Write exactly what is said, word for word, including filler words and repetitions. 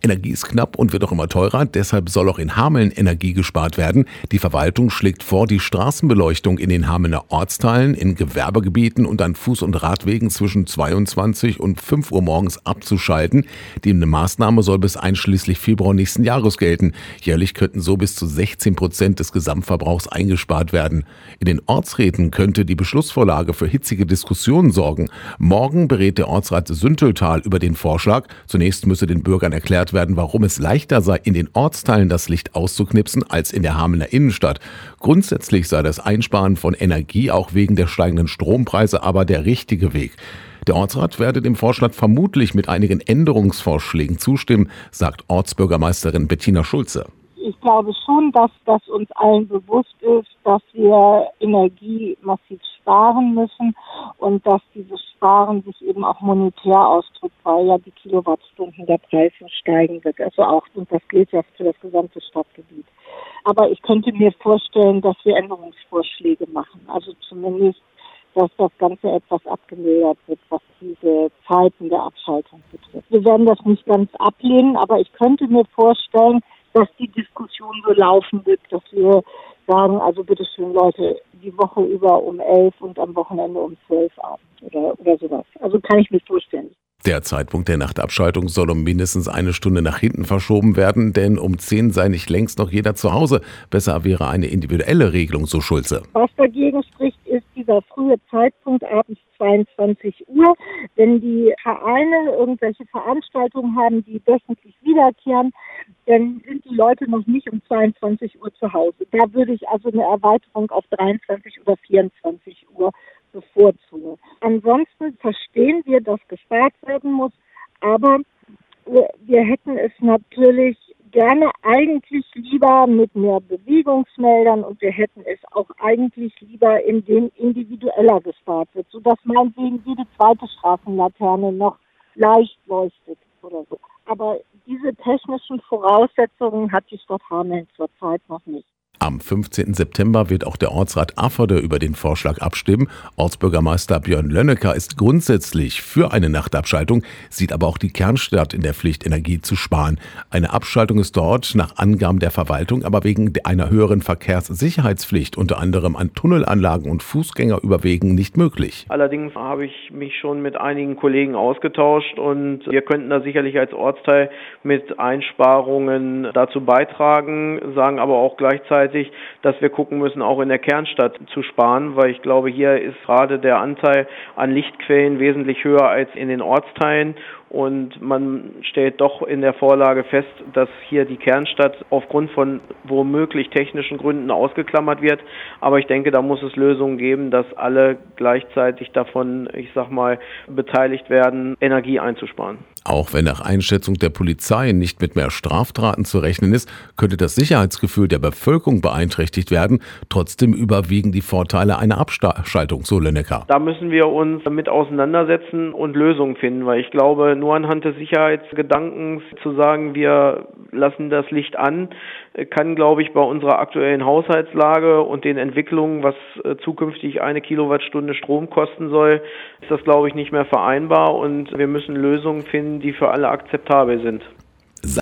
Energie ist knapp und wird auch immer teurer, deshalb soll auch in Hameln Energie gespart werden. Die Verwaltung schlägt vor, die Straßenbeleuchtung in den Hamelner Ortsteilen, in Gewerbegebieten und an Fuß- und Radwegen zwischen zweiundzwanzig und fünf Uhr morgens abzuschalten. Die Maßnahme soll bis einschließlich Februar nächsten Jahres gelten. Jährlich könnten so bis zu sechzehn Prozent des Gesamtverbrauchs eingespart werden. In den Ortsräten könnte die Beschlussvorlage für hitzige Diskussionen sorgen. Morgen berät der Ortsrat Sünteltal über den Vorschlag. Zunächst müsse den Bürgern erklärt werden, warum es leichter sei, in den Ortsteilen das Licht auszuknipsen als in der Hamelner Innenstadt. Grundsätzlich sei das Einsparen von Energie auch wegen der steigenden Strompreise aber der richtige Weg. Der Ortsrat werde dem Vorschlag vermutlich mit einigen Änderungsvorschlägen zustimmen, sagt Ortsbürgermeisterin Bettina Schulze. Ich glaube schon, dass das uns allen bewusst ist, dass wir Energie massiv sparen müssen und dass dieses Sparen sich eben auch monetär ausdrückt, weil ja die Kilowattstunden der Preis steigen wird. Also auch, und das gilt ja für das gesamte Stadtgebiet. Aber ich könnte mir vorstellen, dass wir Änderungsvorschläge machen. Also zumindest, dass das Ganze etwas abgemildert wird, was diese Zeiten der Abschaltung betrifft. Wir werden das nicht ganz ablehnen, aber ich könnte mir vorstellen, dass die Diskussion so laufen wird, dass wir sagen, also bitteschön Leute, die Woche über um elf und am Wochenende um zwölf Abend oder, oder sowas. Also kann ich mir vorstellen. Der Zeitpunkt der Nachtabschaltung soll um mindestens eine Stunde nach hinten verschoben werden, denn um zehn sei nicht längst noch jeder zu Hause. Besser wäre eine individuelle Regelung, so Schulze. Was dagegen spricht, ist dieser frühe Zeitpunkt abends zweiundzwanzig Uhr. Wenn die Vereine irgendwelche Veranstaltungen haben, die wöchentlich wiederkehren, dann sind die Leute noch nicht um zweiundzwanzig Uhr zu Hause. Da würde ich also eine Erweiterung auf dreiundzwanzig oder vierundzwanzig Uhr bevorzugen. Ansonsten verstehen wir, dass gespart werden muss, aber wir, wir hätten es natürlich gerne eigentlich lieber mit mehr Bewegungsmeldern und wir hätten es auch eigentlich lieber, indem individueller gespart wird, sodass meinetwegen jede zweite Straßenlaterne noch leicht leuchtet oder so. Aber diese technischen Voraussetzungen hat die Stadt Hameln zurzeit noch nicht. Am fünfzehnten September wird auch der Ortsrat Afferde über den Vorschlag abstimmen. Ortsbürgermeister Björn Lönnecker ist grundsätzlich für eine Nachtabschaltung, sieht aber auch die Kernstadt in der Pflicht, Energie zu sparen. Eine Abschaltung ist dort nach Angaben der Verwaltung aber wegen einer höheren Verkehrssicherheitspflicht, unter anderem an Tunnelanlagen und Fußgängerüberwegen, nicht möglich. Allerdings habe ich mich schon mit einigen Kollegen ausgetauscht und wir könnten da sicherlich als Ortsteil mit Einsparungen dazu beitragen, sagen aber auch gleichzeitig, dass wir gucken müssen, auch in der Kernstadt zu sparen, weil ich glaube, hier ist gerade der Anteil an Lichtquellen wesentlich höher als in den Ortsteilen. Und man stellt doch in der Vorlage fest, dass hier die Kernstadt aufgrund von womöglich technischen Gründen ausgeklammert wird. Aber ich denke, da muss es Lösungen geben, dass alle gleichzeitig davon, ich sag mal, beteiligt werden, Energie einzusparen. Auch wenn nach Einschätzung der Polizei nicht mit mehr Straftaten zu rechnen ist, könnte das Sicherheitsgefühl der Bevölkerung beeinträchtigt werden. Trotzdem überwiegen die Vorteile einer Abschaltung, so Lönnecker. Da müssen wir uns damit auseinandersetzen und Lösungen finden, weil ich glaube, nur anhand des Sicherheitsgedankens zu sagen, wir lassen das Licht an, kann, glaube ich, bei unserer aktuellen Haushaltslage und den Entwicklungen, was zukünftig eine Kilowattstunde Strom kosten soll, ist das, glaube ich, nicht mehr vereinbar und wir müssen Lösungen finden, die für alle akzeptabel sind.